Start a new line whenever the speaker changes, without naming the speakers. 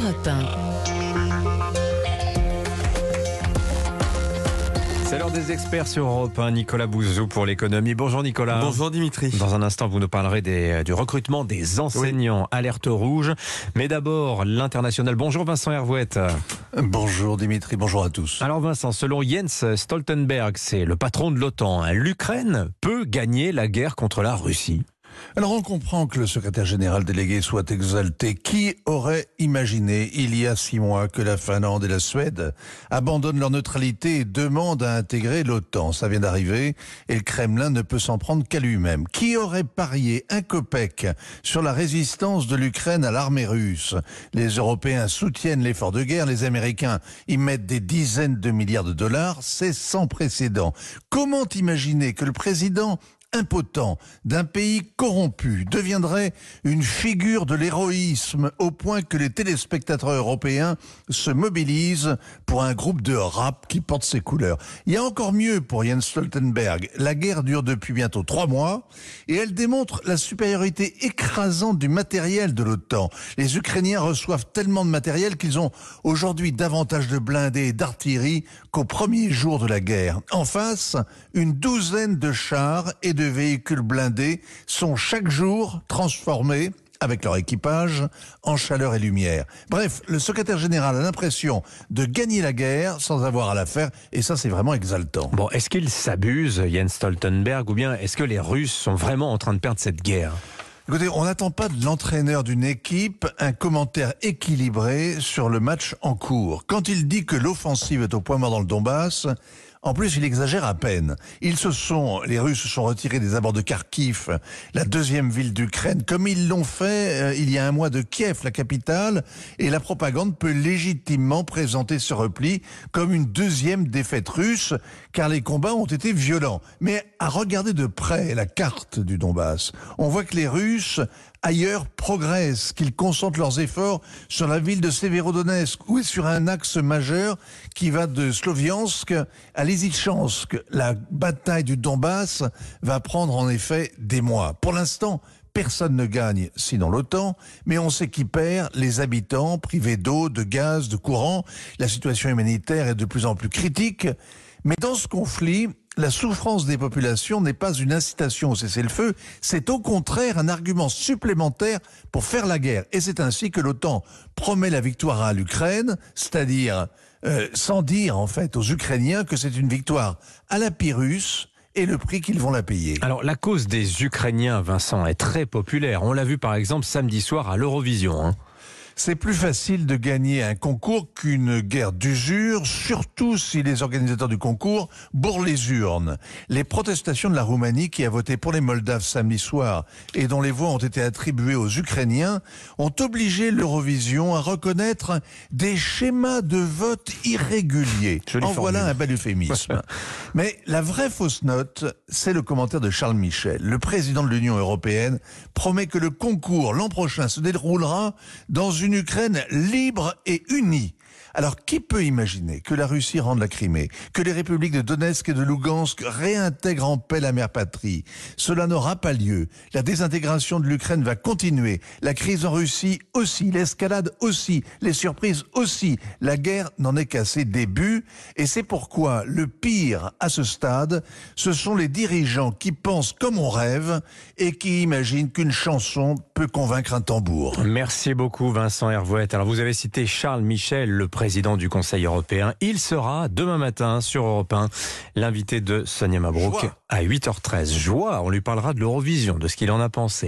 Europe 1.
C'est l'heure des experts sur Europe 1. Nicolas Bouzou pour l'économie. Bonjour Nicolas.
Bonjour Dimitri.
Dans un instant, vous nous parlerez du recrutement des enseignants. Oui. Alerte rouge. Mais d'abord, l'international. Bonjour Vincent Hervouette.
Bonjour Dimitri, bonjour à tous.
Alors Vincent, selon Jens Stoltenberg, c'est le patron de l'OTAN, l'Ukraine peut gagner la guerre contre la Russie.
Alors on comprend que le secrétaire général délégué soit exalté. Qui aurait imaginé il y a 6 mois que la Finlande et la Suède abandonnent leur neutralité et demandent à intégrer l'OTAN? Ça vient d'arriver et le Kremlin ne peut s'en prendre qu'à lui-même. Qui aurait parié un copec sur la résistance de l'Ukraine à l'armée russe? Les Européens soutiennent l'effort de guerre, les Américains y mettent des dizaines de milliards de dollars, c'est sans précédent. Comment imaginer que le président impotent d'un pays corrompu deviendrait une figure de l'héroïsme au point que les téléspectateurs européens se mobilisent pour un groupe de rap qui porte ses couleurs? Il y a encore mieux pour Jens Stoltenberg. La guerre dure depuis bientôt 3 mois et elle démontre la supériorité écrasante du matériel de l'OTAN. Les Ukrainiens reçoivent tellement de matériel qu'ils ont aujourd'hui davantage de blindés et d'artillerie qu'au premier jour de la guerre. En face, une douzaine de chars et de véhicules blindés sont chaque jour transformés avec leur équipage en chaleur et lumière. Bref, le secrétaire général a l'impression de gagner la guerre sans avoir à la faire et ça c'est vraiment exaltant.
Bon, est-ce qu'il s'abuse, Jens Stoltenberg, ou bien est-ce que les Russes sont vraiment en train de perdre cette guerre ?
Écoutez, on n'attend pas de l'entraîneur d'une équipe un commentaire équilibré sur le match en cours. Quand il dit que l'offensive est au point mort dans le Donbass, en plus, il exagère à peine. Les Russes se sont retirés des abords de Kharkiv, la deuxième ville d'Ukraine, comme ils l'ont fait il y a un mois de Kiev, la capitale, et la propagande peut légitimement présenter ce repli comme une deuxième défaite russe, car les combats ont été violents. Mais à regarder de près la carte du Donbass, on voit que les Russes ailleurs progressent, qu'ils concentrent leurs efforts sur la ville de Severodonetsk ou sur un axe majeur qui va de Sloviansk à Lysychansk. La bataille du Donbass va prendre en effet des mois. Pour l'instant, personne ne gagne, sinon l'OTAN, mais on sait qui perd, les habitants privés d'eau, de gaz, de courant. La situation humanitaire est de plus en plus critique. Mais dans ce conflit, la souffrance des populations n'est pas une incitation au cessez-le-feu, c'est au contraire un argument supplémentaire pour faire la guerre. Et c'est ainsi que l'OTAN promet la victoire à l'Ukraine, c'est-à-dire sans dire en fait aux Ukrainiens que c'est une victoire à la Pyrrhus et le prix qu'ils vont la payer.
Alors la cause des Ukrainiens, Vincent, est très populaire. On l'a vu par exemple samedi soir à l'Eurovision.
C'est plus facile de gagner un concours qu'une guerre d'usure, surtout si les organisateurs du concours bourrent les urnes. Les protestations de la Roumanie qui a voté pour les Moldaves samedi soir et dont les voix ont été attribuées aux Ukrainiens ont obligé l'Eurovision à reconnaître des schémas de vote irréguliers. En voilà un bel euphémisme. Mais la vraie fausse note, c'est le commentaire de Charles Michel. Le président de l'Union européenne promet que le concours l'an prochain se déroulera dans une Ukraine libre et unie. Alors, qui peut imaginer que la Russie rende la Crimée, que les républiques de Donetsk et de Lugansk réintègrent en paix la mère patrie? Cela n'aura pas lieu. La désintégration de l'Ukraine va continuer. La crise en Russie aussi, l'escalade aussi, les surprises aussi. La guerre n'en est qu'à ses débuts. Et c'est pourquoi le pire à ce stade, ce sont les dirigeants qui pensent comme on rêve et qui imaginent qu'une chanson peut convaincre un tambour.
Merci beaucoup Vincent Hervouette. Alors vous avez cité Charles Michel, le président du Conseil européen. Il sera demain matin sur Europe 1, l'invité de Sonia Mabrouk à 8h13. Joie, on lui parlera de l'Eurovision, de ce qu'il en a pensé.